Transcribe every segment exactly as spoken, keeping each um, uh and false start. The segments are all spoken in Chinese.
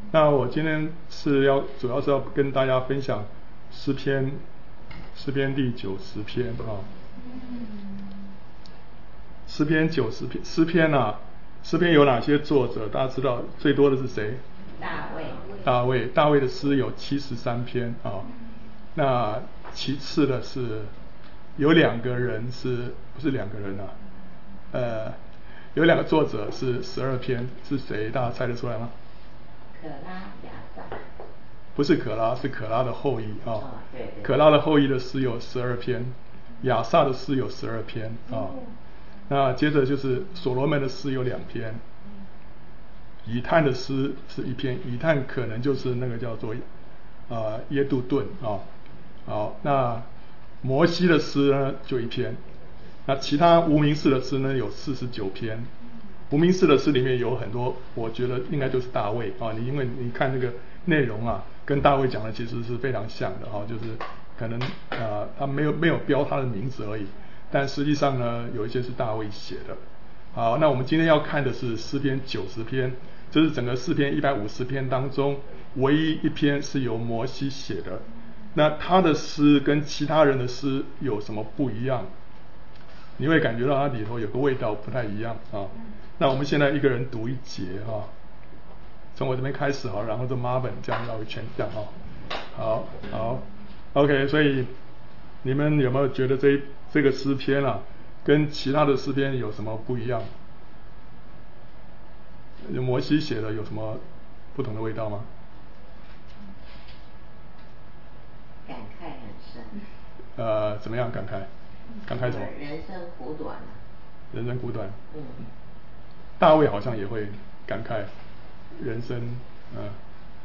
那我今天是要主要是要跟大家分享诗篇，诗篇第九十篇啊。诗篇九十篇，诗篇啊，诗篇有哪些作者？大家知道最多的是谁？ 大卫。 大卫，大卫的诗有七十三篇啊。那其次的是有两个人是，不是两个人啊？呃，有两个作者是十二篇，是谁？大家猜得出来吗？ 可拉亚萨。 不是可拉，是可拉的后裔啊。 哦，对对。 可拉的后裔的诗有十二篇，亚萨的诗有十二篇啊。那接着就是所罗门的诗有两篇，以探的诗是一篇，以探可能就是那个叫做呃耶杜顿啊。好，那摩西的诗呢就一篇，那其他无名氏的诗呢有四十九篇。无名氏的诗里面有很多，我觉得应该就是大卫啊，你因为你看这个内容啊，跟大卫讲的其实是非常像的哈、啊，就是可能呃他没有没有标他的名字而已。但实际上呢，有一些是大卫写的。好，那我们今天要看的是诗篇九十篇，这是整个诗篇一百五十篇当中唯一一篇是由摩西写的。那他的诗跟其他人的诗有什么不一样？你会感觉到它里头有个味道不太一样啊。那我们现在一个人读一节啊，从我这边开始好，然后就 Marvin 这样绕一圈这样啊。好，好 ，OK， 所以你们有没有觉得这这个诗篇啊，跟其他的诗篇有什么不一样？摩西写的有什么不同的味道吗？ 感慨很深。 呃，怎么样感慨？感慨什么？ 人生苦短。 人生苦短。 嗯。 大卫好像也会感慨人生，嗯、呃。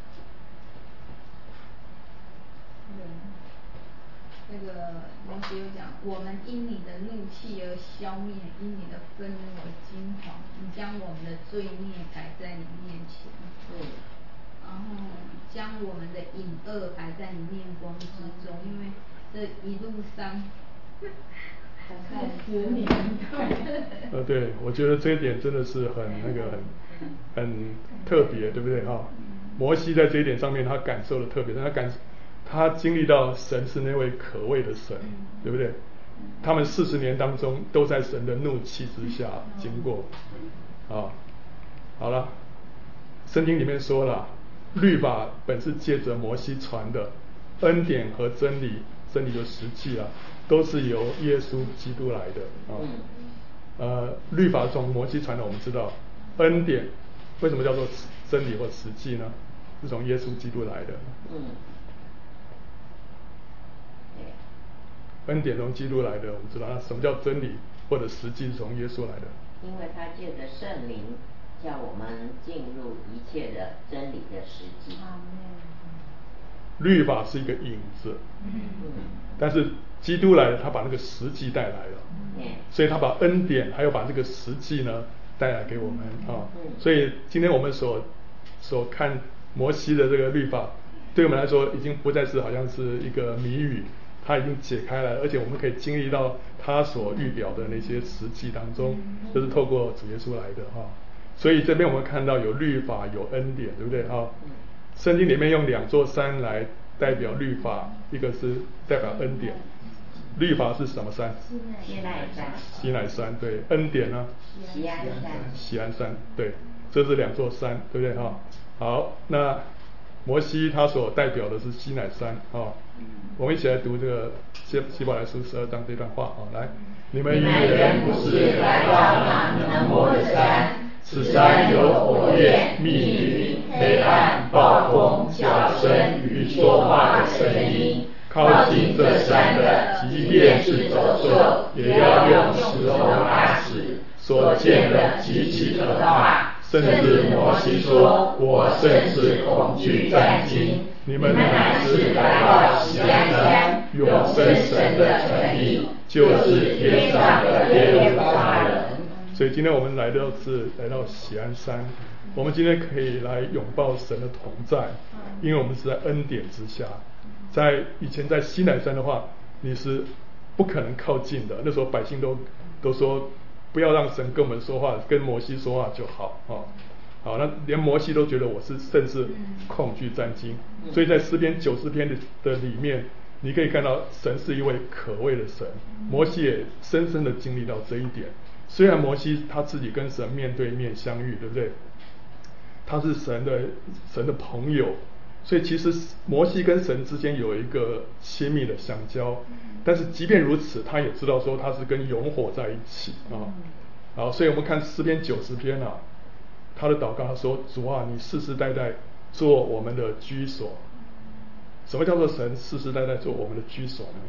那个摩西有讲，我们因你的怒气而消灭，因你的愤怒而惊惶，你将我们的罪孽摆在你面前， 嗯， 然后将我们的隐恶摆在你面光之中，因为这一路上三十年， 呃，对，我觉得这一点真的是很那个很很特别，对不对哈？摩西在这一点上面，他感受的特别，他感他经历到神是那位可畏的神，对不对？他们四十年当中都在神的怒气之下经过，啊，好了，圣经里面说了，律法本是借着摩西传的，恩典和真理，真理就实际了，都是由耶稣基督来的啊。呃，律法从摩西传的，我们知道，恩典为什么叫做真理或实际呢？是从耶稣基督来的。 嗯。 恩典从基督来的，我们知道，那什么叫真理或者实际是从耶稣来的？ 因为他借着圣灵，叫我们进入一切的真理的实际。 律法是一个影子， 嗯， 但是基督来了，他把那个实际带来了， 嗯， 所以他把恩典还有把这个实际呢带来给我们啊。 嗯， 所以今天我们所所看摩西的这个律法，对我们来说已经不再是好像是一个谜语。他已经解开来，而且我们可以经历到他所预表的那些实际当中，这、就是透过主耶稣来的哈。所以这边我们看到有律法有恩典，对不对哈？圣经里面用两座山来代表律法，一个是代表恩典。律法是什么山？ 西奈山。 西奈山对，恩典呢？ 锡安山。 锡安山对，这是两座山，对不对哈？好，那摩西他所代表的是西奈山啊。我们一起来读这个希希伯来书十二章这段话啊，来，你们你们原不是来到那能摸的山，此山有火焰、密云、黑暗、暴风、叫声与说话的声音。靠近这山的，即便是走兽，也要用石头打死。所见的极其可怕，甚至摩西说：“我甚是恐惧战惊。”你们乃是来到锡安山，永生神的城邑，就是天上的耶路撒冷。 所以今天我们来到是来到锡安山，我们今天可以来拥抱神的同在，因为我们是在恩典之下。在以前在西乃山的话，你是不可能靠近的，那时候百姓都都说不要让神跟我们说话，跟摩西说话就好啊。 好，那连摩西都觉得我是甚是恐惧战惊，所以在诗篇九十篇的的里面，你可以看到神是一位可畏的神，摩西也深深的经历到这一点。虽然摩西他自己跟神面对面相遇，对不对？他是神的神的朋友，所以其实摩西跟神之间有一个亲密的相交，但是即便如此，他也知道说他是跟永火在一起啊。好，所以我们看诗篇九十篇啊，他的祷告他说：主啊，你世世代代做我们的居所。什么叫做神世世代代做我们的居所呢？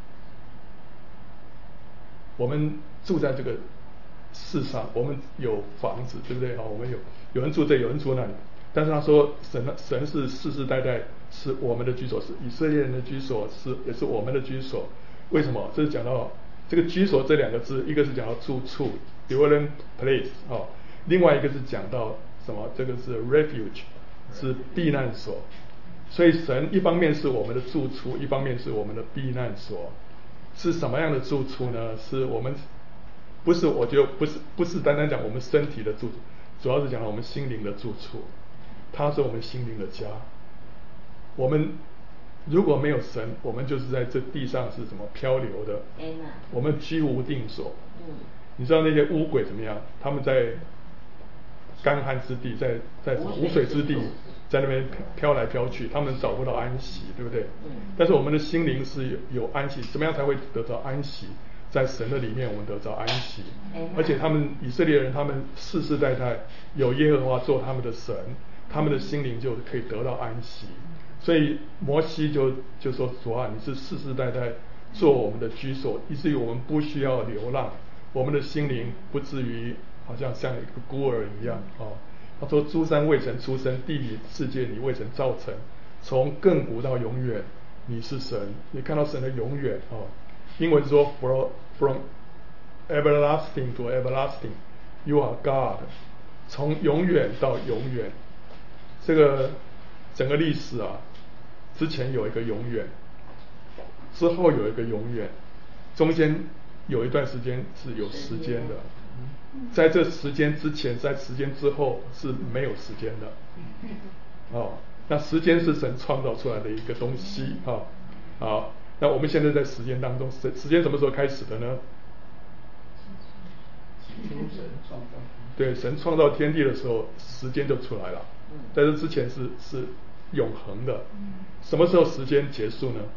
我们住在这个世上，我们有房子，对不对？我们有有人住这，有人住那里。但是他说神神是世世代代是我们的居所，是以色列人的居所，是也是我们的居所。为什么？这是讲到这个居所这两个字，一个是讲到住处 dwelling place 哦，另外一个是讲到什么？这个是 refuge 是避难所。所以神一方面是我们的住处，一方面是我们的避难所。是什么样的住处呢？是我们不是我觉得不是不是单单讲我们身体的住处，主要是讲到我们心灵的住处。它是我们心灵的家。我们如果没有神，我们就是在这地上是什么漂流的，我们居无定所。你知道那些污鬼怎么样？他们在干旱之地，在在无水之地，在那边飘来飘去，他们找不到安息，对不对？但是我们的心灵是有有安息，怎么样才会得到安息？在神的里面，我们得到安息。而且他们以色列人，他们世世代代有耶和华做他们的神，他们的心灵就可以得到安息。所以摩西就就说：主啊，你是世世代代做我们的居所，以至于我们不需要流浪，我们的心灵不至于好像像一个孤儿一样哦。他说：诸山未曾出生，地理世界你未曾造成，从亘古到永远，你是神。你看到神的永远哦。英文说 from from everlasting to everlasting, you are God。从永远到永远，这个整个历史啊，之前有一个永远，之后有一个永远，中间有一段时间是有时间的。在这时间之前，在时间之后是没有时间的。哦，那时间是神创造出来的一个东西啊。好，那我们现在在时间当中，时时间什么时候开始的呢？对，神创造天地的时候，时间就出来了。在这之前是是永恒的。什么时候时间结束呢？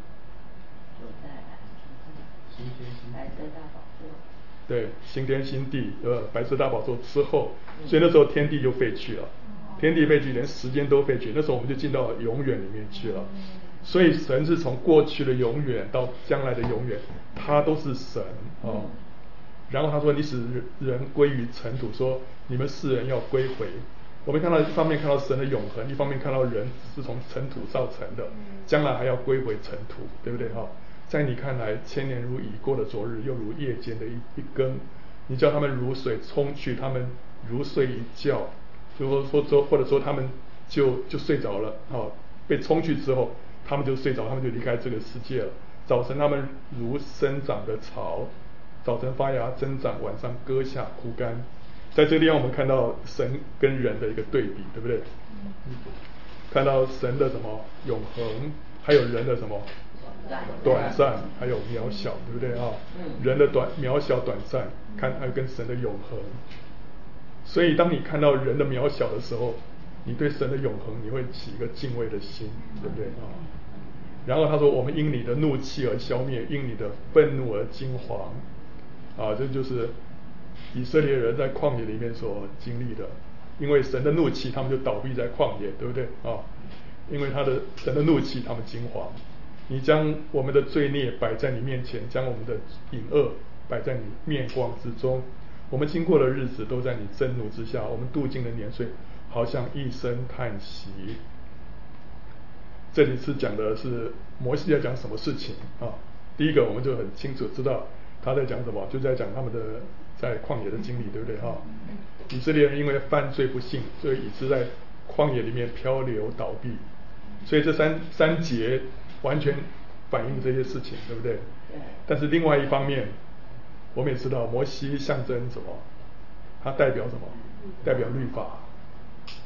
白色大宝座。 对，新天新地，呃，白色大宝座之后，所以那时候天地就废去了，天地废去，连时间都废去，那时候我们就进到永远里面去了。所以神是从过去的永远到将来的永远，他都是神哦。然后他说：“你使人归于尘土，说你们世人要归回。”我们看到一方面看到神的永恒，一方面看到人是从尘土造成的，将来还要归回尘土，对不对哈？在你看来，千年如已过的昨日，又如夜间的一一更。你叫他们如水冲去，他们如睡一觉，就说说或者说他们就就睡着了，哦，被冲去之后，他们就睡着，他们就离开这个世界了。早晨他们如生长的草，早晨发芽增长，晚上割下枯干。在这个地方，我们看到神跟人的一个对比，对不对？看到神的什么永恒，还有人的什么短暂，还有渺小，对不对啊？人的短渺小短暂，看还有跟神的永恒。所以当你看到人的渺小的时候，你对神的永恒你会起一个敬畏的心，对不对啊？然后他说：我们因你的怒气而消灭，因你的愤怒而惊惶。啊，这就是以色列人在旷野里面所经历的。因为神的怒气，他们就倒闭在旷野，对不对啊？因为他的神的怒气，他们惊惶。你将我们的罪孽摆在你面前，将我们的隐恶摆在你面光之中。我们经过的日子都在你震怒之下，我们度尽的年岁好像一声叹息。这里是讲的是摩西在讲什么事情啊？第一个我们就很清楚知道他在讲什么，就在讲他们的在旷野的经历，对不对哈？以色列人因为犯罪不信，所以以致在旷野里面漂流倒闭。所以这三三节完全反映这些事情，对不对？但是另外一方面，我们也知道摩西象征什么？它代表什么？代表律法。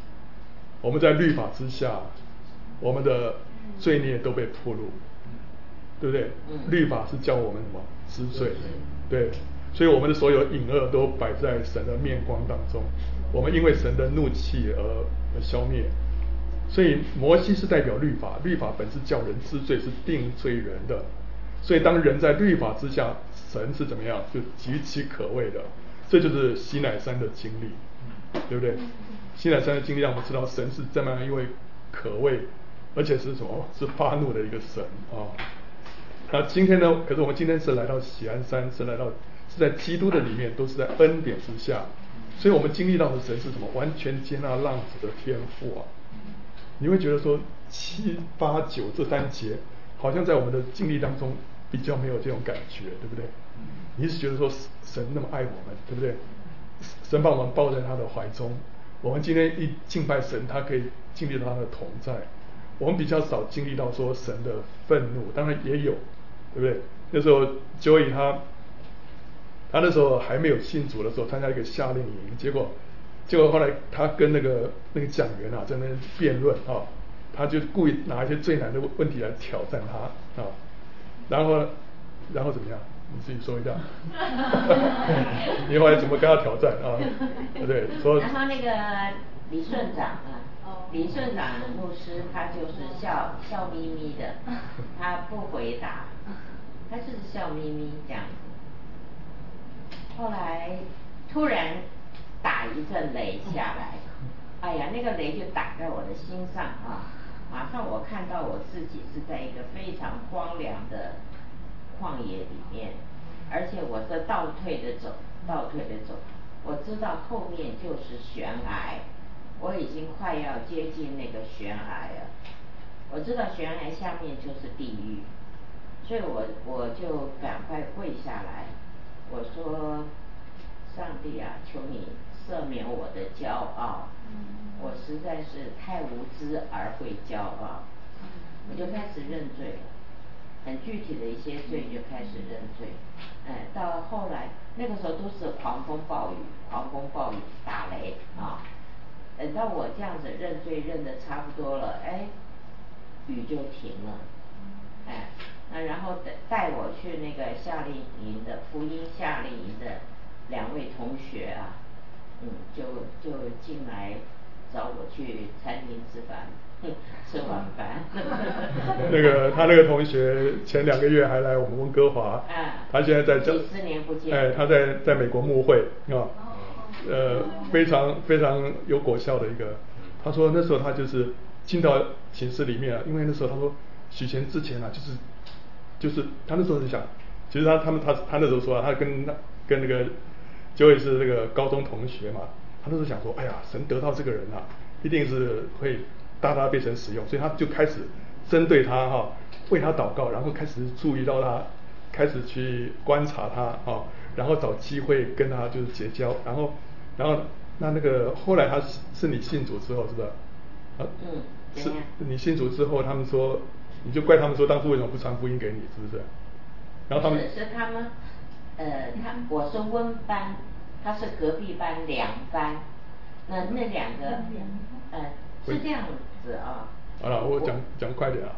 我们在律法之下，我们的罪孽都被暴露，对不对？律法是教我们什么知罪，对，所以我们的所有隐恶都摆在神的面光当中，我们因为神的怒气而而消灭。所以摩西是代表律法，律法本是叫人知罪，是定罪人的。所以当人在律法之下，神是怎么样？就极其可畏的。这就是西乃山的经历，对不对？西乃山的经历让我们知道神是这么样一位可畏，而且是什么？是发怒的一个神啊。那今天呢？可是我们今天是来到喜安山，是来到是在基督的里面，都是在恩典之下。所以我们经历到的神是什么？完全接纳浪子的天父啊！你会觉得说七八九这三节，好像在我们的经历当中比较没有这种感觉，对不对？你是觉得说神那么爱我们，对不对？神把我们抱在他的怀中，我们今天一敬拜神，他可以经历到他的同在。我们比较少经历到说神的愤怒，当然也有，对不对？那时候 Joey 他他那时候还没有信主的时候，参加一个夏令营，结果结果后来他跟那个那个讲员啊在那边辩论啊，他就故意拿一些最难的问题来挑战他啊，然后然后怎么样？你自己说一下，你后来怎么跟他挑战啊？对，说。 然后那个李顺长啊，李顺长牧师他就是笑笑眯眯的，他不回答，他就是笑眯眯这样子。后来突然打一阵雷下来，哎呀，那个雷就打在我的心上啊！马上我看到我自己是在一个非常荒凉的旷野里面，而且我是倒退的走，倒退的走，我知道后面就是悬崖，我已经快要接近那个悬崖了，我知道悬崖下面就是地狱，所以我我就赶快跪下来，我说上帝啊，求你赦免我的骄傲，我实在是太无知而会骄傲，我就开始认罪了，很具体的一些罪就开始认罪，哎，到后来那个时候都是狂风暴雨，狂风暴雨打雷啊，等到我这样子认罪认得差不多了，哎，雨就停了，哎，那然后带我去那个夏令营的福音夏令营的两位同学啊，嗯，就就进来找我去餐厅吃饭，吃晚饭。 那个他那个同学前两个月还来我们温哥华，啊，他现在在几十年不见， 哎，他在在美国牧会啊，呃，非常非常有果效的一个。他说那时候他就是进到寝室里面啊，因为那时候他说许前之前啊，就是就是他那时候是想，其实他他们他他那时候说啊，他跟跟那个Joey是那个高中同学嘛，他那时候想说，哎呀，神得到这个人啊，一定是会大大被神使用，所以他就开始针对他哈、啊，为他祷告，然后开始注意到他，开始去观察他啊，然后找机会跟他就是结交，然后然后那那个后来他是是你信主之后是不是？啊， 嗯， 是你信主之后，他们说你就怪他们说当初为什么不传福音给你，是不是？然后他们是是他们，呃，他我是温班，他是隔壁班两班，那那两个，呃，是这样子啊。 好了，我讲讲快点啊。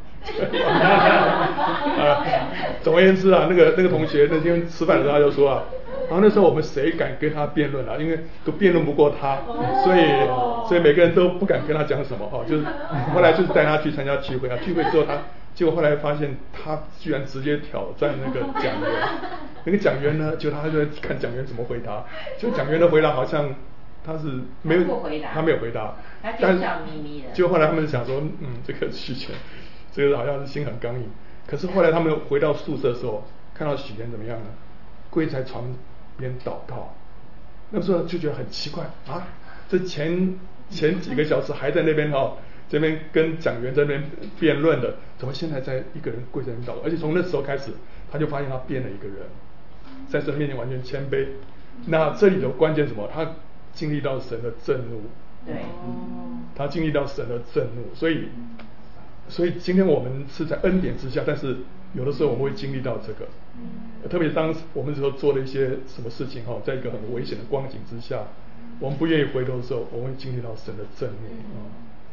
啊，总而言之啊，那个那个同学那天吃饭的时候他就说啊，然后那时候我们谁敢跟他辩论啊？因为都辩论不过他，所以所以每个人都不敢跟他讲什么哈、啊。就是后来就是带他去参加聚会啊，聚会之后他结果后来发现他居然直接挑战那个讲员，那个讲员呢，就他就在看讲员怎么回答，就讲员的回答好像他是没有他不回答， 他没有回答， 他就笑眯眯的。 就后来他们想说，嗯，这个许权，这个好像是心很刚硬。可是后来他们回到宿舍的时候，看到许权怎么样呢？跪在床边祷告。那时候就觉得很奇怪啊，这前前几个小时还在那边哈、哦，这边跟讲员这边辩论的，怎么现在在一个人跪在那边祷告？而且从那时候开始，他就发现他变了一个人，在神面前完全谦卑。那这里的关键什么？他经历到神的震怒， 对， 他经历到神的震怒，所以，所以今天我们是在恩典之下，但是有的时候我们会经历到这个，特别当我们说做了一些什么事情哈，在一个很危险的光景之下，我们不愿意回头的时候，我们会经历到神的震怒啊。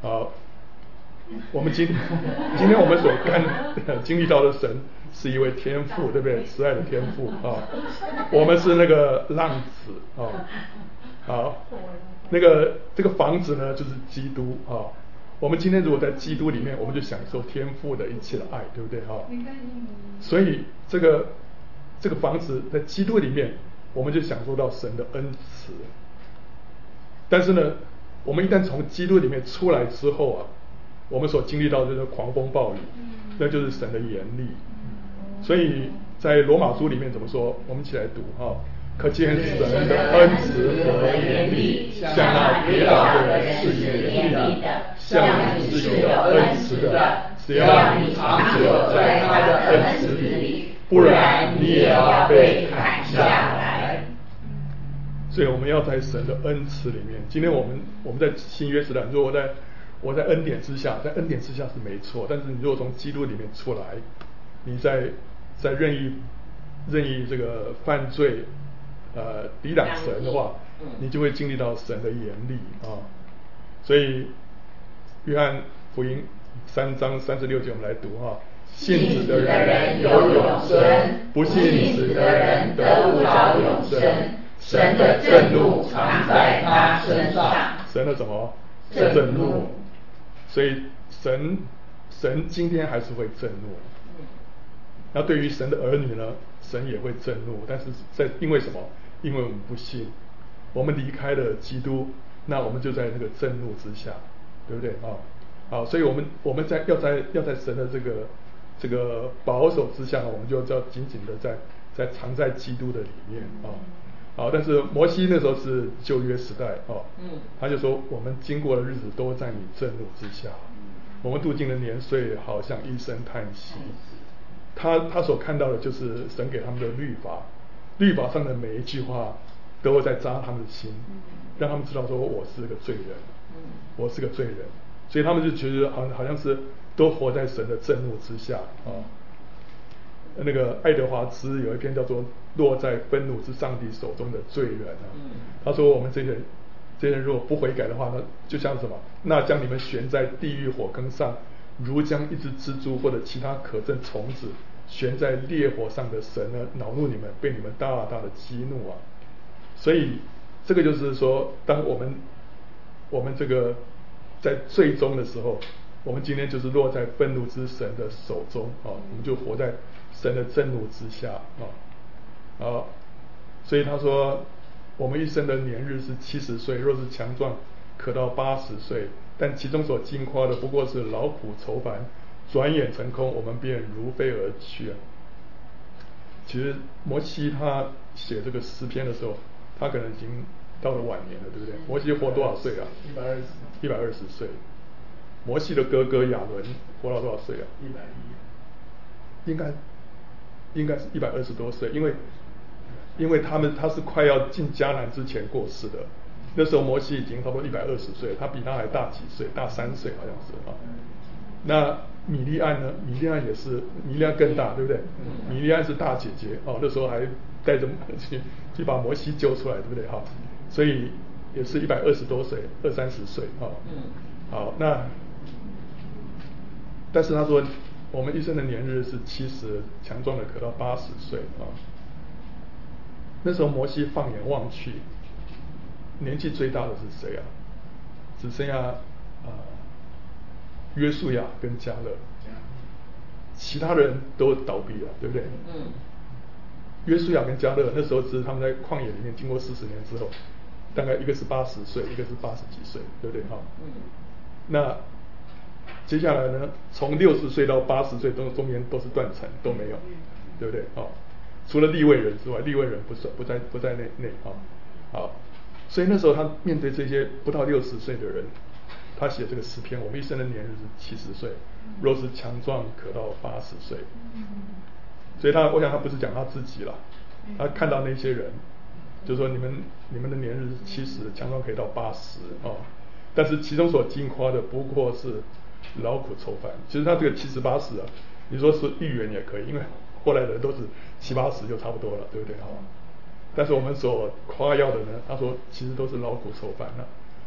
好，我们今今天我们所看经历到的神是一位天父，对不对？慈爱的天父啊，我们是那个浪子啊，好，那个这个房子呢就是基督啊。我们今天如果在基督里面，我们就享受天父的一切的爱，对不对哈？所以这个这个房子在基督里面，我们就享受到神的恩慈。但是呢，我们一旦从基督里面出来之后啊，我们所经历到的就是狂风暴雨，那就是神的严厉。所以在罗马书里面怎么说？我们一起来读哈。可见神的恩慈和严厉，向那跌倒的人是严厉的，向你是有恩慈的，只要你长久在他的恩慈里，不然你也要被砍下来。所以我们要在神的恩慈里面。今天我们我们在新约时代，如果我在我在恩典之下，在恩典之下是没错，但是你如果从基督里面出来，你在在任意任意这个犯罪。呃，抵挡神的话，你就会经历到神的严厉啊。所以，约翰福音三章三十六节，我们来读哈。信子的人有永生，不信子的人得不着永生。神的震怒常在他身上。神的什么？震怒。所以神神今天还是会震怒。那对于神的儿女呢，神也会震怒，但是在因为什么？因为我们不信，我们离开了基督，那我们就在那个震怒之下，对不对啊？好，所以我们我们在要在要在神的这个这个保守之下，我们就要紧紧的在在藏在基督的里面啊。好，但是摩西那时候是旧约时代啊，他就说我们经过的日子都在你震怒之下，我们度尽了年岁，好像一声叹息。他他所看到的就是神给他们的律法。律法上的每一句话都会在扎他们的心，让他们知道说我是个罪人，我是个罪人，所以他们就觉得好像好像是都活在神的震怒之下啊。那个爱德华兹有一篇叫做《落在愤怒之上帝手中的罪人》啊，他说我们这些人这些人如果不悔改的话，那就像什么？那将你们悬在地狱火坑上，如将一只蜘蛛或者其他可憎虫子悬在烈火上的神呢，恼怒你们，被你们大大的激怒啊！所以这个就是说，当我们我们这个在最终的时候，我们今天就是落在愤怒之神的手中啊，我们就活在神的震怒之下啊啊！所以他说，我们一生的年日是七十岁，若是强壮，可到八十岁，但其中所经夸的不过是劳苦愁烦。转眼成空，我们便如飞而去啊！其实摩西他写这个诗篇的时候，他可能已经到了晚年了，对不对？摩西活多少岁啊？一百二十，一百二十岁。摩西的哥哥亚伦活到多少岁啊？一百一。应该应该是一百二十多岁，因为因为他们他是快要进迦南之前过世的。那时候摩西已经差不多一百二十岁，他比他还大几岁，大三岁好像是啊。那米利暗呢？米利暗也是，米利暗更大，对不对？米利暗是大姐姐哦，那时候还带着去去把摩西救出来，对不对？哈，所以也是一百二十多岁，二三十岁啊。好，那但是他说，我们一生的年日是七十，强壮的可到八十岁啊。那时候摩西放眼望去，年纪最大的是谁啊？只剩下啊。呃约书亚跟迦勒，其他人都倒闭了，对不对？嗯。约书亚跟迦勒那时候是他们在旷野里面经过四十年之后，大概一个是八十岁，一个是八十几岁，对不对？哈。嗯。那接下来呢？从六十岁到八十岁中中间都是断层，都没有，对不对？好，除了利未人之外，利未人不是不在不在内内啊。好，所以那时候他面对这些不到六十岁的人。他写这个诗篇，我们一生的年日是七十岁，若是强壮，可到八十岁。所以他，我想他不是讲他自己啦，他看到那些人，就是说你们你们的年日是七十，强壮可以到八十啊。但是其中所经夸的不过是劳苦愁烦。其实他这个七十八十啊，你说是预言也可以，因为后来的人都是七八十就差不多了，对不对？哈。但是我们所夸耀的呢，他说其实都是劳苦愁烦了。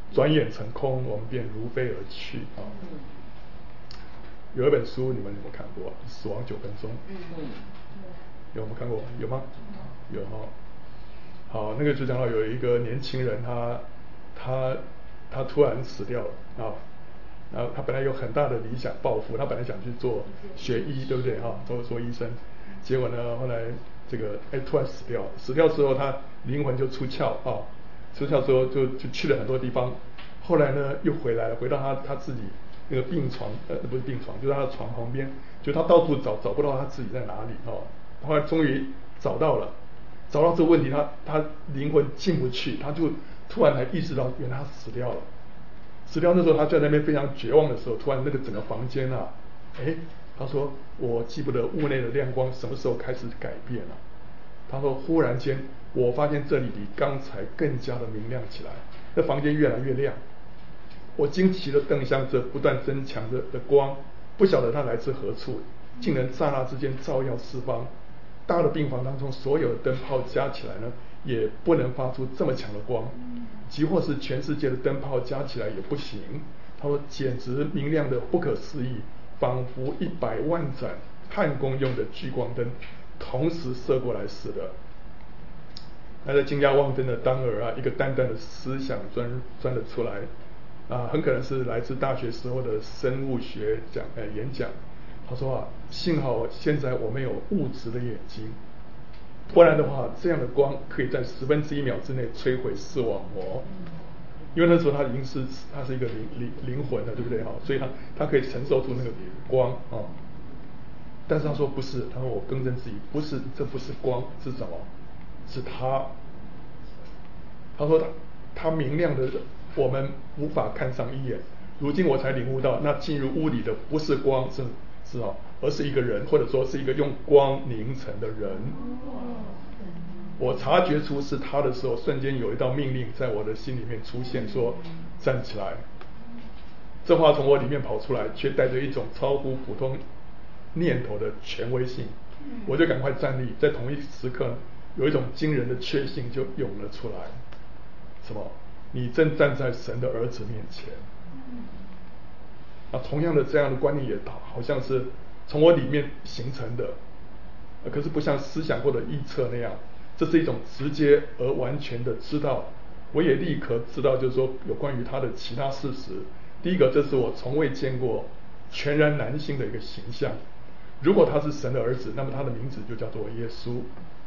转眼成空，我们便如飞而去啊。有一本书你们有没有看过？《死亡九分钟》。嗯嗯。有没有看过？有吗？有哈。好，那个就讲到有一个年轻人，他他他突然死掉了啊。然后他本来有很大的理想抱负，他本来想去做学医，对不对哈？做做医生，结果呢，后来这个哎突然死掉，死掉之后他灵魂就出窍啊，出窍之后就就去了很多地方，后来呢又回来了，回到他他自己那个病床，呃不是病床，就是他的床旁边，就他到处找找不到他自己在哪里哦，后来终于找到了，找到这个问题，他他灵魂进不去，他就突然才意识到，原来他死掉了。死掉那时候，他在那边非常绝望的时候，突然那个整个房间啊，哎，他说我记不得屋内的亮光什么时候开始改变了。他说忽然间，我发现这里比刚才更加的明亮起来，那房间越来越亮。我惊奇的瞪向这不断增强的的光，不晓得它来自何处，竟能刹那之间照耀四方。大的病房当中，所有的灯泡加起来呢，也不能发出这么强的光。即或是全世界的灯泡加起来也不行。他说简直明亮的不可思议，仿佛一百万盏焊工用的聚光灯同时射过来似的。那在惊讶望灯的当儿啊，一个淡淡的思想钻钻了出来啊，很可能是来自大学时候的生物学讲呃演讲。他说啊，幸好现在我们有物质的眼睛，不然的话，这样的光可以在十分之一秒之内摧毁视网膜。因为那时候他已经是他是一个灵灵灵魂了，对不对哈？所以他他可以承受住那个光啊。但是他说不是，他说我更正自己，不是，这不是光，是什么？是他。他说他他明亮的我们无法看上一眼。如今我才领悟到，那进入屋里的不是光，是是哦，而是一个人，或者说是一个用光凝成的人。我察觉出是他的时候，瞬间有一道命令在我的心里面出现，说站起来。这话从我里面跑出来，却带着一种超乎普通念头的权威性。我就赶快站立，在同一时刻，有一种惊人的确信就涌了出来。什么？你正站在神的儿子面前。啊，同样的这样的观念也好像是从我里面形成的，可是不像思想或者臆测那样，这是一种直接而完全的知道。我也立刻知道，就是说有关于他的其他事实。第一个，这是我从未见过全然男性的一个形象。如果他是神的儿子，那么他的名字就叫做耶稣。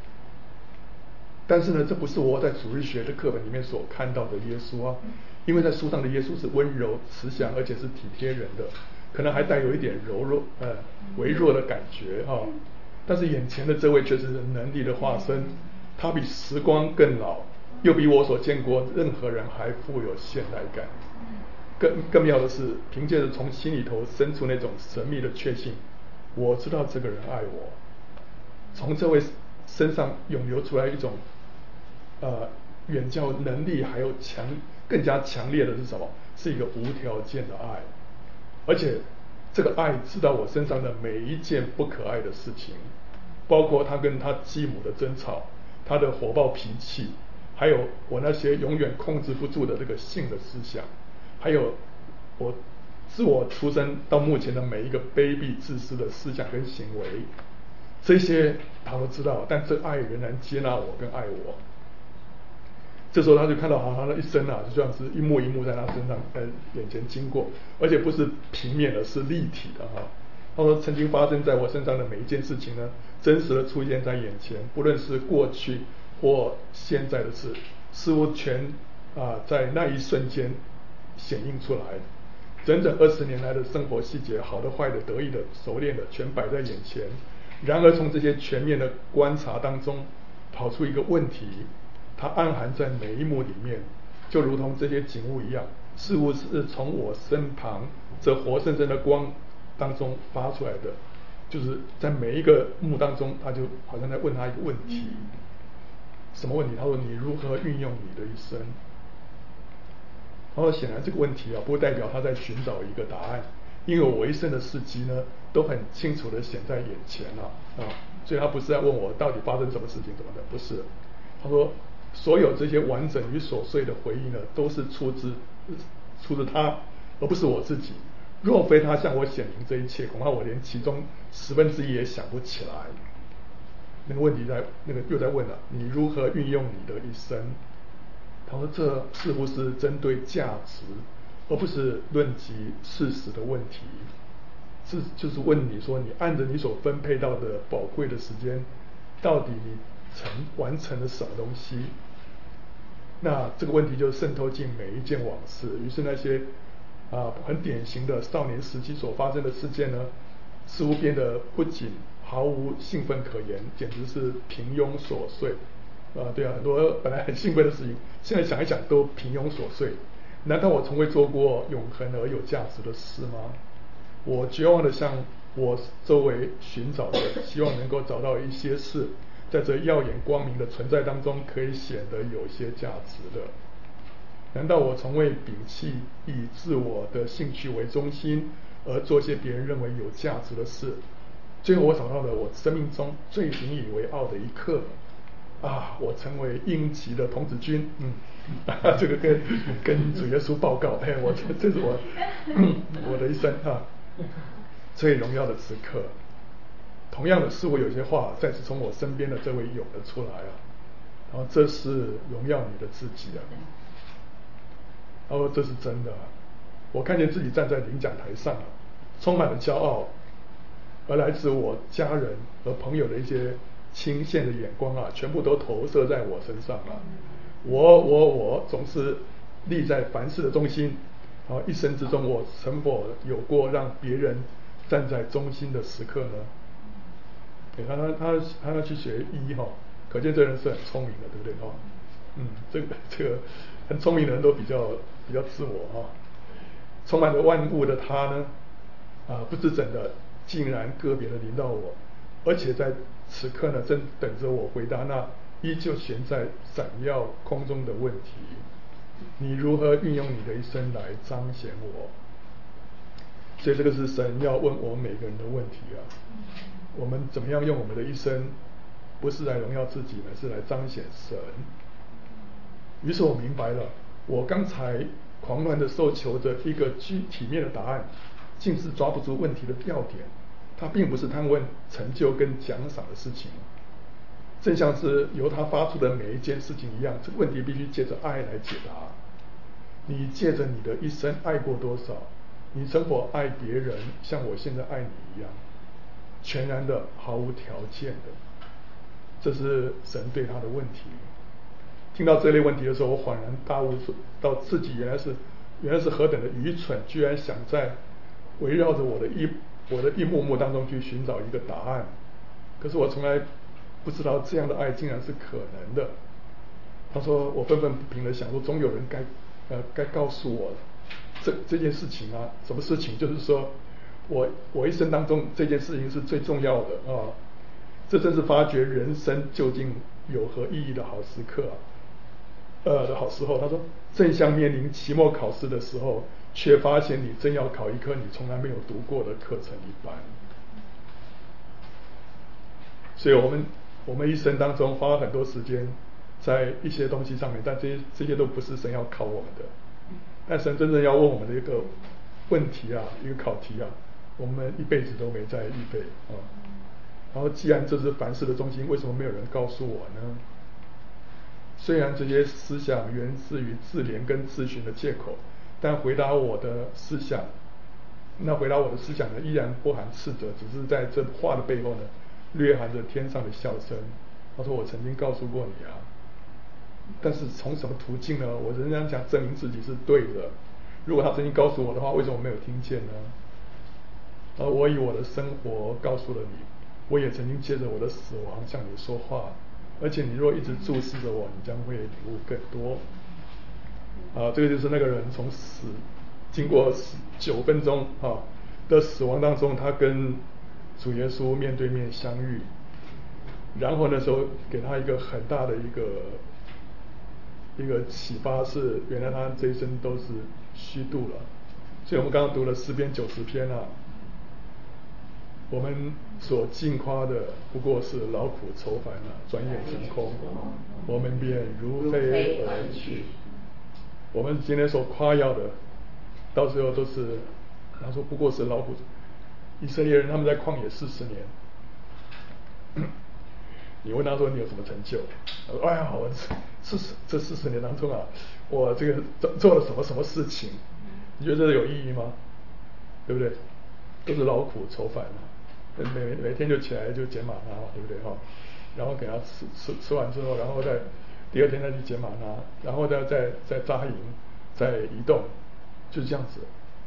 但是呢，这不是我在主日学的课本里面所看到的耶稣啊，因为在书上的耶稣是温柔慈祥，而且是体贴人的，可能还带有一点柔弱呃微弱的感觉啊。但是眼前的这位却是能力的化身，他比时光更老，又比我所见过任何人还富有现代感。更更妙的是，凭借着从心里头生出那种神秘的确信，我知道这个人爱我。从这位身上涌流出来一种呃远较能力还有强更加强烈的是什么？是一个无条件的爱，而且这个爱知道我身上的每一件不可爱的事情，包括他跟他继母的争吵，他的火爆脾气，还有我那些永远控制不住的这个性的思想，还有我自我出生到目前的每一个卑鄙自私的思想跟行为，这些他都知道，但这爱仍然接纳我跟爱我。这时候他就看到好像他的一生啊，就像是一幕一幕在他身上呃眼前经过，而且不是平面的，是立体的哈。他说曾经发生在我身上的每一件事情呢，真实的出现在眼前，不论是过去或现在的事，似乎全啊在那一瞬间显映出来。整整二十年来的生活细节，好的、坏的、得意的、熟练的，全摆在眼前。然而从这些全面的观察当中，跑出一个问题，它暗含在每一幕里面，就如同这些景物一样，似乎是从我身旁这活生生的光当中发出来的。就是在每一个幕当中，他就好像在问他一个问题。什么问题？他说：你如何运用你的一生？他说显然这个问题啊，不代表他在寻找一个答案，因为我一生的事迹呢，都很清楚的显在眼前了啊，所以他不是在问我到底发生什么事情怎么的，不是。他说所有这些完整与琐碎的回忆呢，都是出自出自他，而不是我自己。若非他向我显明这一切，恐怕我连其中十分之一也想不起来。那个问题在那个又在问了，你如何运用你的一生？他说这似乎是针对价值，而不是论及事实的问题。是就是问你说，你按着你所分配到的宝贵的时间，到底你成完成了什么东西？那这个问题就渗透进每一件往事。于是那些啊很典型的少年时期所发生的事件呢，似乎变得不仅毫无兴奋可言，简直是平庸琐碎。啊，对啊，很多本来很兴奋的事情，现在想一想都平庸琐碎。难道我从未做过永恒而有价值的事吗？我绝望的向我周围寻找着，希望能够找到一些事，在这耀眼光明的存在当中，可以显得有些价值的。难道我从未摒弃以自我的兴趣为中心，而做些别人认为有价值的事？最后我找到了我生命中最引以为傲的一刻。啊，我成为英籍的童子军，嗯，啊、这个跟跟主耶稣报告，哎，我这这是我、嗯、我的一生啊最荣耀的时刻。同样的，似乎有些话再次从我身边的这位涌了出来啊，然后这是荣耀你的自己啊，他说这是真的、啊，我看见自己站在领奖台上啊，充满了骄傲，而来自我家人和朋友的一些倾羡的眼光啊，全部都投射在我身上啊！我我我总是立在凡事的中心啊！一生之中，我曾否有过让别人站在中心的时刻呢？对他他他他要去学医哈，可见这人是很聪明的，对不对哈？嗯，这个这个很聪明的人都比较比较自我哈，充满着万物的他呢，啊，不知怎的，竟然个别的临到我，而且在此刻呢，正等着我回答那依旧悬在闪耀空中的问题：你如何运用你的一生来彰显我？所以这个是神要问我们每个人的问题啊！我们怎么样用我们的一生，不是来荣耀自己呢，是来彰显神。于是我明白了，我刚才狂乱的搜求着一个具体面的答案，竟是抓不住问题的要点。他并不是探问成就跟奖赏的事情，正像是由他发出的每一件事情一样，这个问题必须借着爱来解答。你借着你的一生爱过多少？你曾否爱别人像我现在爱你一样，全然的、毫无条件的？这是神对他的问题。听到这类问题的时候，我恍然大悟到自己原来是原来是何等的愚蠢，居然想在围绕着我的一我的一幕幕当中去寻找一个答案。可是我从来不知道这样的爱竟然是可能的。他说，我愤愤不平的想说，总有人该呃该告诉我这这件事情啊，什么事情？就是说我我一生当中这件事情是最重要的啊，这正是发掘人生究竟有何意义的好时刻啊，呃的好时候。他说，正像面临期末考试的时候，却发现你正要考一科你从来没有读过的课程一般。所以我们我们一生当中花很多时间在一些东西上面，但这些这些都不是神要考我们的。但神真正要问我们的一个问题啊，一个考题啊，我们一辈子都没在预备啊。然后既然这是凡事的中心，为什么没有人告诉我呢？虽然这些思想源自于自怜跟自寻的借口，但回答我的思想，那回答我的思想呢，依然不含斥责，只是在这话的背后呢，略含着天上的笑声。他说，我曾经告诉过你啊，但是从什么途径呢？我仍然想证明自己是对的。如果他曾经告诉我的话，为什么我没有听见呢？而我以我的生活告诉了你，我也曾经借着我的死亡向你说话，而且你若一直注视着我，你将会领悟更多。啊，这个就是那个人从死经过九分钟啊的死亡当中，他跟主耶稣面对面相遇，然后那时候给他一个很大的一个一个启发，是原来他这一生都是虚度了。所以我们刚刚读了诗篇九十篇啊，我们所尽夸的不过是劳苦愁烦啊，转眼成空，我们便如飞而去。 我们今天所夸耀的，到时候都是他说不过是劳苦。以色列人他们在旷野四十年，你问他说你有什么成就？他说哎呀，我四十这四十年当中啊，我这个做做了什么什么事情？你觉得这有意义吗？对不对？都是劳苦愁烦嘛，每每天就起来就捡玛拿嘛，对不对哈？然后给他吃吃吃完之后，然后再第二天再去捡玛拿，然后再再再扎营，再移动，就是这样子。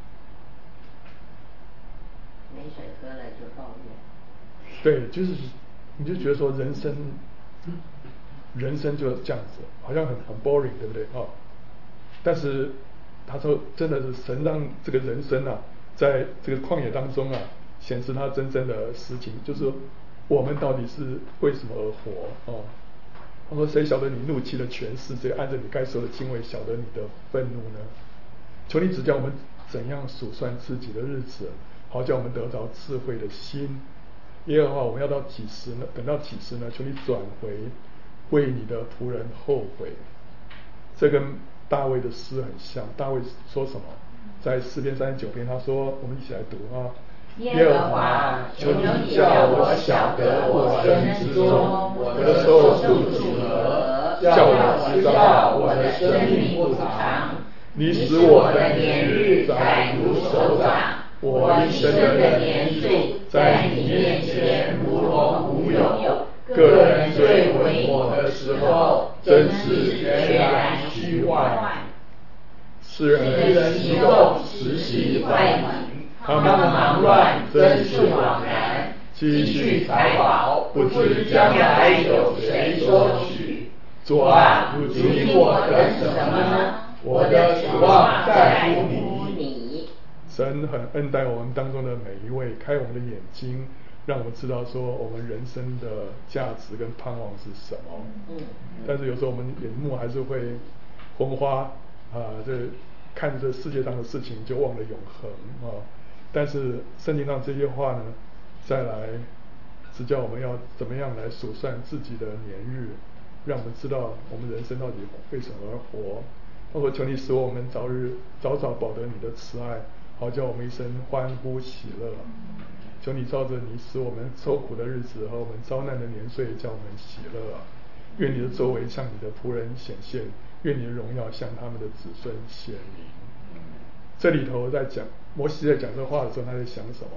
没水喝了就抱怨。 对，就是你就觉得说人生，人生就是这样子，好像很很 boring， 对不对啊？但是他说，真的是神让这个人生啊，在这个旷野当中啊，显示他真正的实情，就是说我们到底是为什么而活啊？他说：“谁晓得你怒气的权势？谁按着你该受的敬畏，晓得你的愤怒呢？求你指教我们怎样数算自己的日子，好叫我们得着智慧的心。耶和华，我们要到几时呢？等到几时呢？求你转回，为你的仆人后悔。”这跟大卫的诗很像。大卫说什么？在诗篇三十九篇，他说：“我们一起来读啊。” 耶和华，求你叫我晓得我生之中我的寿数几何，叫我知道我的生命不长。你使我的年日载如手掌，我一生的年数在你面前如同无有。个人追问我的时候，真是全然虚幻。 世人激动，实习坏影。他们忙乱，真是枉然；积蓄财宝，不知将来有谁收取。主啊，如今我等什么呢？我的指望在乎你。 神很恩待我们当中的每一位，开我们的眼睛，让我们知道说我们人生的价值跟盼望是什么。嗯。但是有时候我们眼目还是会昏花啊，这看着世界上的事情就忘了永恒啊。但是圣经上这些话呢，再来指教我们要怎么样来数算自己的年日，让我们知道我们人生到底为什么而活。包括求你使我们早日早早保得你的慈爱，好叫我们一生欢呼喜乐。求你照着你使我们受苦的日子和我们遭难的年岁，叫我们喜乐。愿你的作为向你的仆人显现，愿你的荣耀向他们的子孙显明。这里头在讲摩西在讲这话的时候，他在想什么？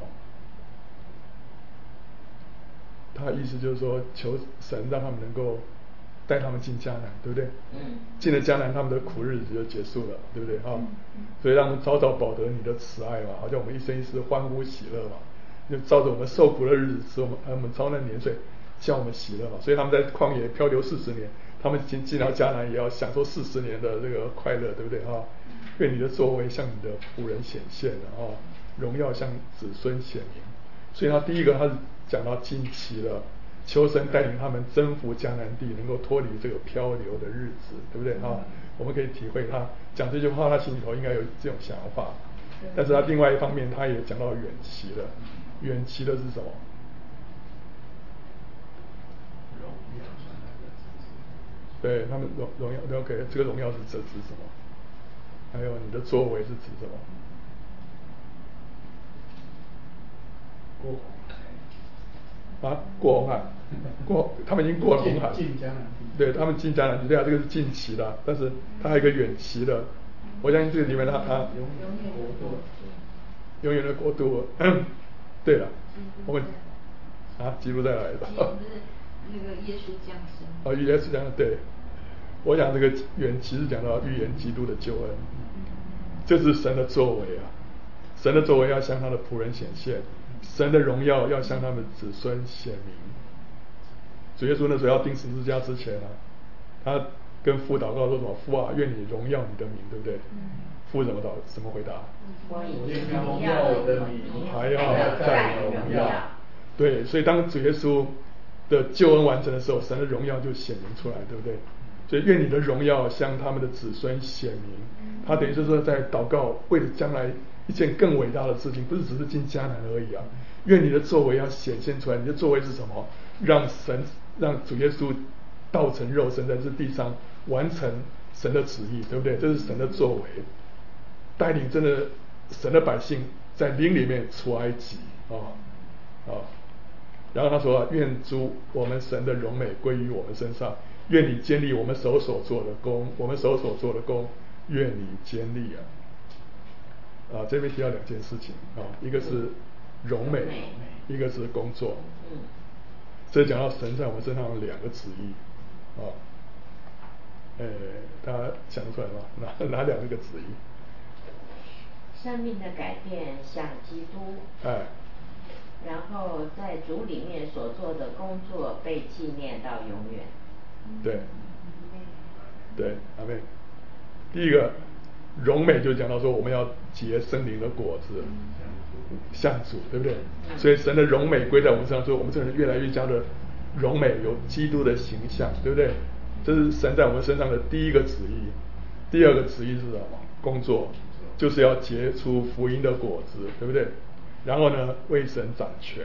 他的意思就是说，求神让他们能够带他们进迦南，对不对？嗯。进了迦南，他们的苦日子就结束了，对不对？哈、嗯嗯。所以让我们早早保得你的慈爱嘛，好像我们一生一世欢呼喜乐嘛。就照着我们受苦的日子，使我们我们遭难年岁，叫我们喜乐嘛。所以他们在旷野漂流四十年，他们进进到迦南也要享受四十年的这个快乐，对不对？哈。愿你的作为向你的仆人显现了啊，荣耀向子孙显明。所以他第一个他是讲到近期了，求神带领他们征服迦南地，能够脱离这个漂流的日子，对不对啊？我们可以体会他讲这句话，他心里头应该有这种想法。但是他另外一方面，他也讲到远期了，远期的是什么？对他们荣荣耀 ，OK， 这个荣耀是指指什么？还有你的作为是指什么？ 过红海啊，过红海，过他们已经过了红海， 进迦南地， 对他们进迦南地，对啊，这个是近期的，但是他还有一个远期的。我相信这个里面他啊， 永远国度， 永远的国度。对了，我们啊，基督再来的。 不是那个耶稣降生。 哦，耶稣降生，对。我想这个远期是讲到预言基督的救恩，这是神的作为啊，神的作为要向他的仆人显现，神的荣耀要向他们子孙显明。主耶稣那时候要钉十字架之前啊，他跟父祷告说什么？父啊，愿你荣耀你的名，对不对？父怎么祷？怎么回答？ 我已经荣耀我的名， 还要再荣耀。对，所以当主耶稣的救恩完成的时候，神的荣耀就显明出来，对不对？所以愿你的荣耀向他们的子孙显明。他等于就是说在祷告，为了将来一件更伟大的事情，不是只是进迦南而已啊。愿你的作为要显现出来。你的作为是什么？让神让主耶稣道成肉身在这地上完成神的旨意，对不对？这是神的作为，带领真的神的百姓在灵里面出埃及啊啊、哦哦。然后他说：“愿主我们神的荣美归于我们身上，愿你坚立我们手所做的工，我们手所做的工，愿你坚立啊！”啊，这边提到两件事情啊，一个是荣美，一个是工作。嗯，这讲到神在我们身上有两个旨意啊。呃，大家想得出来吗？哪哪两个旨意？ 生命的改变像基督。哎。然后在主里面所做的工作被纪念到永远。 对，对，阿妹。第一个荣美就讲到说我们要结圣灵的果子，像主，对不对？所以神的荣美归在我们身上，说我们这人越来越加的荣美，有基督的形象，对不对？这是神在我们身上的第一个旨意。第二个旨意是什么？工作，就是要结出福音的果子，对不对？然后呢，为神掌权，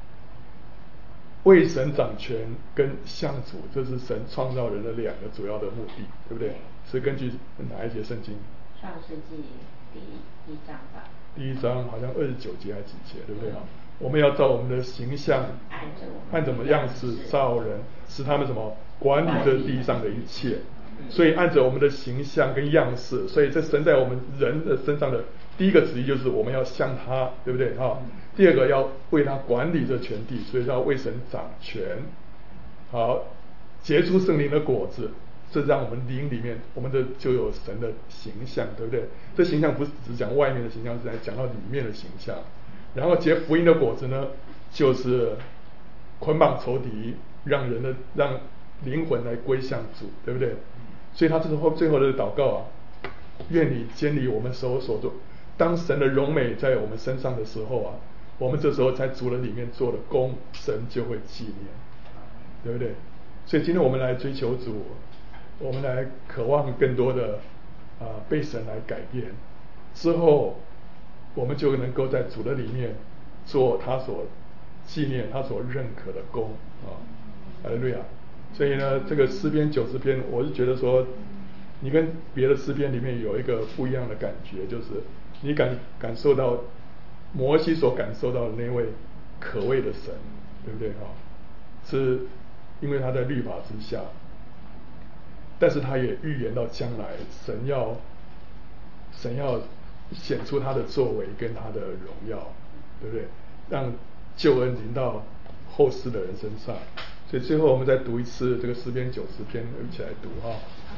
为神掌权跟向主，这是神创造人的两个主要的目的，对不对？是根据哪一节圣经？ 创世纪第一章吧。 第一章好像二十九节还是几节，对不对？嗯、我们要照我们的形象，按怎么样式造人，使他们什么管理这地上的一切。所以按着我们的形象跟样式，所以这神在我们人的身上的第一个旨意就是我们要像他，对不对？哈。第二个要为他管理这全地，所以要为神掌权。好，结出圣灵的果子，这让我们灵里面我们的就有神的形象，对不对？这形象不是只讲外面的形象，是来讲到里面的形象。然后结福音的果子呢，就是捆绑仇敌，让人的让灵魂来归向主，对不对？所以他这是后最后的祷告啊，愿你坚立我们手所做。当神的荣美在我们身上的时候啊，我们这时候在主的里面做的工，神就会纪念，对不对？所以今天我们来追求主，我们来渴望更多的啊、呃、被神来改变，之后我们就能够在主的里面做他所纪念、他所认可的工啊，哈利路亚。所以呢，这个诗篇九十篇，我是觉得说，你跟别的诗篇里面有一个不一样的感觉，就是你感感受到摩西所感受到的那位可畏的神，对不对啊？是因为他在律法之下，但是他也预言到将来神要神要显出他的作为跟他的荣耀，对不对？让救恩临到后世的人身上。所以最后我们再读一次这个诗篇九十篇，一起来读哈。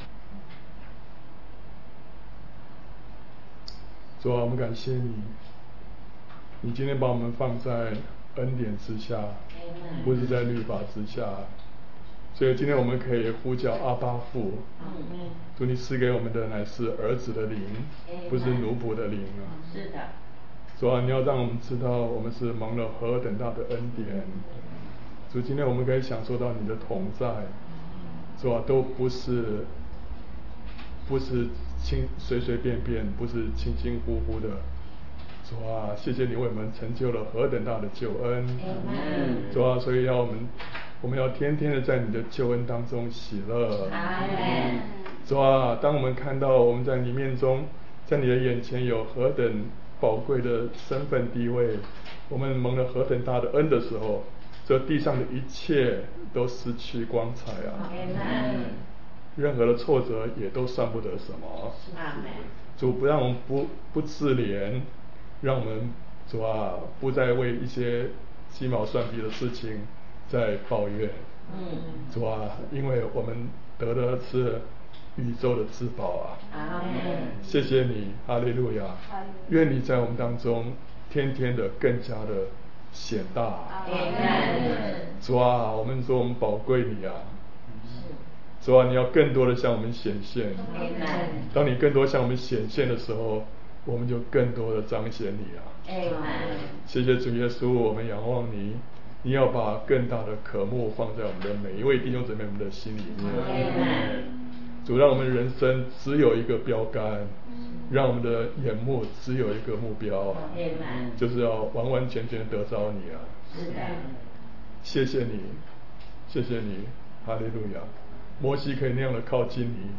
主啊，我们感谢你，你今天把我们放在恩典之下，不是在律法之下。所以今天我们可以呼叫阿爸父，主你赐给我们的乃是儿子的灵，不是奴仆的灵啊。 是的。 主啊，你要让我们知道我们是蒙了何等大的恩典。主，今天我们可以享受到你的同在，主啊，都不是不是轻随随便便，不是轻轻忽忽的。主啊，谢谢你为我们成就了何等大的救恩。主啊，所以要我们我们要天天的在你的救恩当中喜乐。主啊，当我们看到我们在你面中，在你的眼前有何等宝贵的身份地位，我们蒙了何等大的恩的时候，这地上的一切都失去光彩啊！任何的挫折也都算不得什么。主不让我们不不自怜，让我们主啊不再为一些鸡毛蒜皮的事情在抱怨。主啊，因为我们得的是宇宙的至宝啊！谢谢你，哈利路亚！愿你在我们当中天天的更加的显大。主啊，我们说我们宝贵你啊，主啊，你要更多的向我们显现。当你更多向我们显现的时候，我们就更多的彰显你啊。谢谢主耶稣，我们仰望你，你要把更大的渴慕放在我们的每一位弟兄姊妹们的心里面。主，让我们人生只有一个标杆，让我们的眼目只有一个目标啊，就是要完完全全得着你啊！是的，谢谢你，谢谢你，哈利路亚！摩西可以那样的靠近你，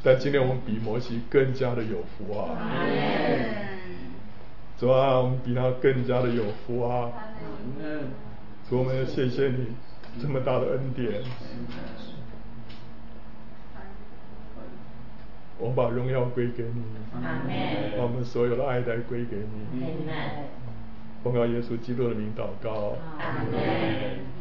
但今天我们比摩西更加的有福啊！ 阿门。 主啊，我们比他更加的有福啊！主，我们谢谢你这么大的恩典。我们把荣耀归给你， 阿门。 把我们所有的爱戴归给你。 阿门。 奉靠耶稣基督的名祷告。 阿门。